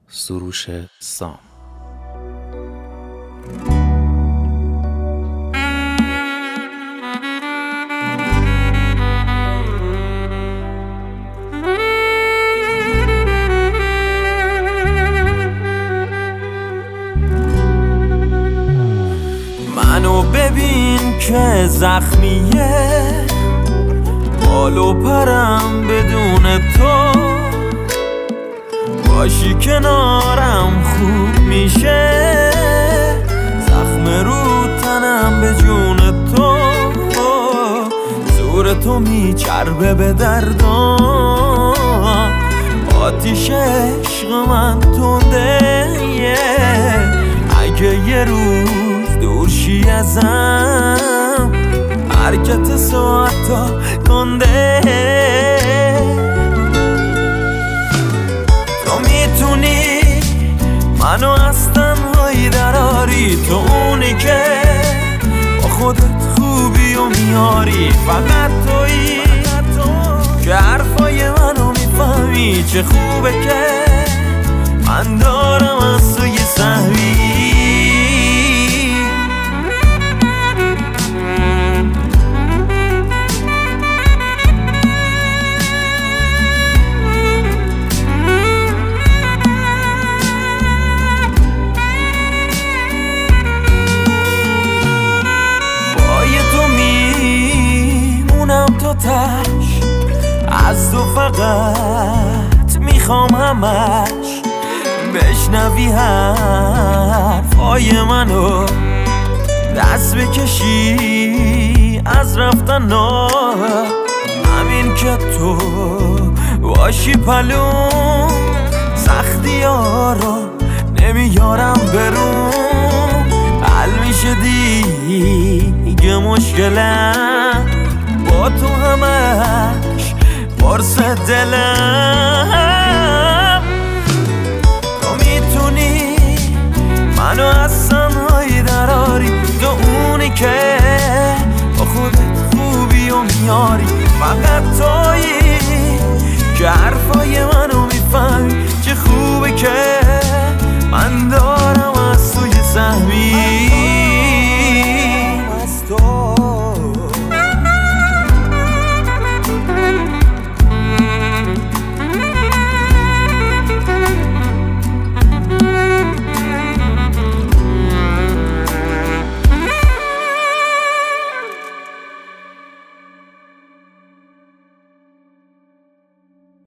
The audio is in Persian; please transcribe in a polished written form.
سروش سام. منو ببین که زخمیه، بال و پرم بدون تو، باشی کنارم خوب میشه، زخم رو تنم به جون تو، زور تو میچربه به دردام، آتیش عشق من تنده، اگه یه روز دورشی ازم حرکت ساعتا کنده، تو میتونی منو از تنهایی دراری، تو اونی که با خودت خوبی و میاری، فقط تویی که حرفای منو میفهمی، چه خوبه که من دارم از تو یه سهمی. از تو فقط میخوام همش بشنوی حرفای منو، دست بکشی از رفتن همین که تو باشی پلوم، سختی ها رو نمیارم برون، حل میشه دیگه مشکلم، با تو همش پرس دلم.